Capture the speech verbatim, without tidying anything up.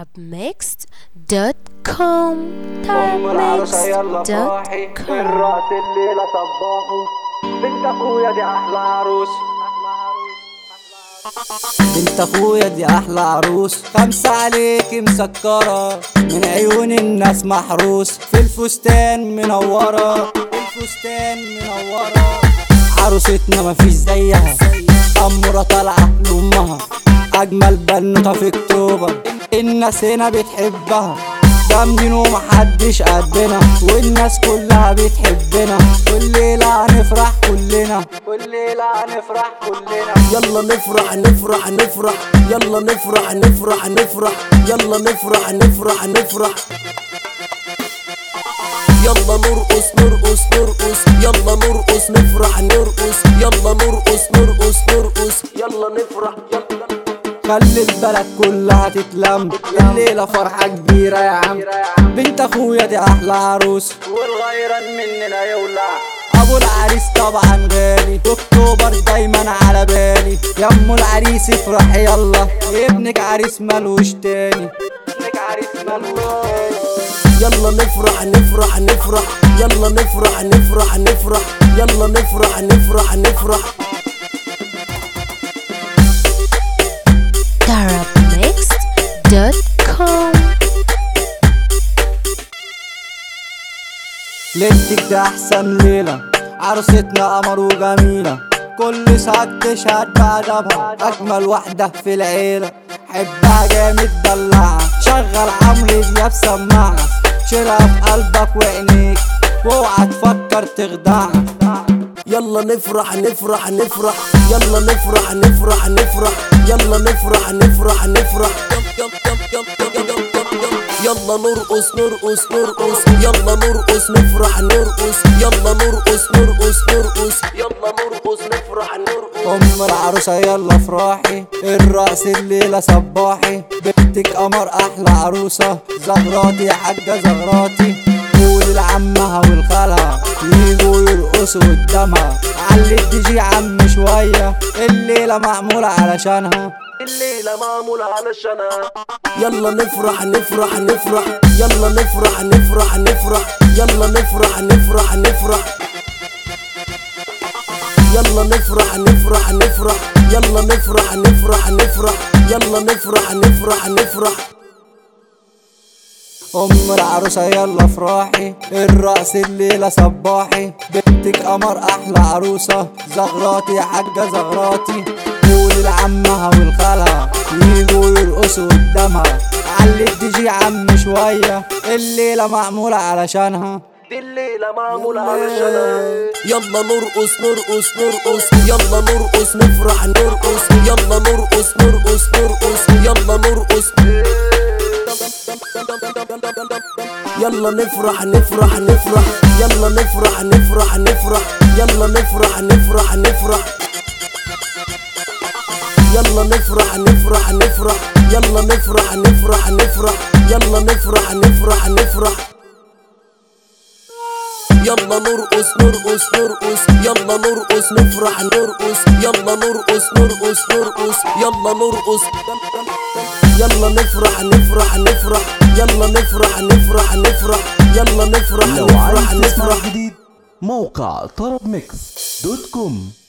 طرب ميكس دوت كوم. ام العروسة يلا فرحي، الرقص الليلة صباحي، بنت اخويا دي احلى عروس، بنت اخويا دي احلى عروس، خمسة عليكي مسكرة، من عيون الناس محروس، في الفستان منورة، في الفستان منورة. عروستنا مفيش زيها، أمورة طالعة لأمها، أجمل بنوتة في أكتوبر، الناس هنا بتحبها، جامدين ومحدش قدنا، والناس كلها بتحبنا، كل ليلة هنفرح كلنا، كل ليلة هنفرح كلنا. يلا نفرح نفرح نفرح، يلا نفرح نفرح نفرح، يلا نفرح نفرح نفرح، يلا نرقص نرقص نرقص، يلا نرقص نفرح نرقص، يلا نرقص نرقص نرقص، يلا نفرح يلا. خلي البلد كلها تتلم، الليلة فرحة كبيرة يا عم، بنت اخويا دي احلى عروس، والغيران مننا يولع. ابو العريس طبعا غالي، اكتوبر دايما على بالي، يا ام العريس افرحي يلا، ابنك عريس ملوش تاني، ابنك عريس ملوش تاني. يلا نفرح نفرح نفرح، يلا نفرح نفرح نفرح، يلا نفرح نفرح نفرح. طرب ميكس دوت كوم. ليلتك ده احسن ليلة، عروستنا قمر وجميلة، كل ساعة تشهد بعجبها، اجمل واحدة في العيلة، حبها جامد دلعها، شغل عمرو دياب سماعها، شيلها في قلبك وعينيك، واوعى تفكر تخدعها. يلا نفرح نفرح نفرح، يلا نفرح نفرح نفرح، يلا نفرح نفرح نفرح، يلا نرقص نرقص نرقص، يلا نرقص نفرح نرقص، يلا نرقص نرقص نرقص، يلا نرقص نفرح نرقص. ام العروسة يلا فرحي، الرقص الليلة صباحي، بنتك قمر احلى عروسة، زغراتي يا حاجة زغراتي، قول لعمها والخالها ييجوا يرقصوا قدامها، علي الدي جي عم شوية، الليلة معمولة علشانها، الليلة معمولة علشانها. يلا نفرح نفرح نفرح، يلا نفرح نفرح نفرح، يلا نفرح نفرح نفرح، يلا نفرح نفرح نفرح، يلا نفرح نفرح نفرح، يلا نفرح نفرح نفرح. ام العروسة يلا فرحي، الرقص الليلة صباحي، بنتك قمر احلى عروسة، زغراتي يا حاجة زغراتي، قول لعمها والخالها ييجوا يرقصوا قدامها، علي الدي جي عم شوية، الليلة معمولة علشانها، دي الليلة معمولة علشانها. يلا نرقص نرقص نرقص، يلا نرقص نفرح نرقص، يلا نرقص نرقص نرقص، يلا نرقص، يلا نفرح نفرح نفرح، يلا نفرح نفرح نفرح، يلا نفرح نفرح نفرح، يلا نفرح نفرح نفرح، يلا نفرح نفرح نفرح، يلا نفرح نفرح نفرح. يلا نرقص نرقص نرقص، يلا نرقص نفرح نرقص، يلا نرقص نرقص نرقص، يلا نرقص، يلا نفرح نفرح نفرح، يلا نفرح نفرح نفرح، يلا نفرح لو نفرح عايز تسمع نفرح. جديد موقع طرب ميكس دوت كوم.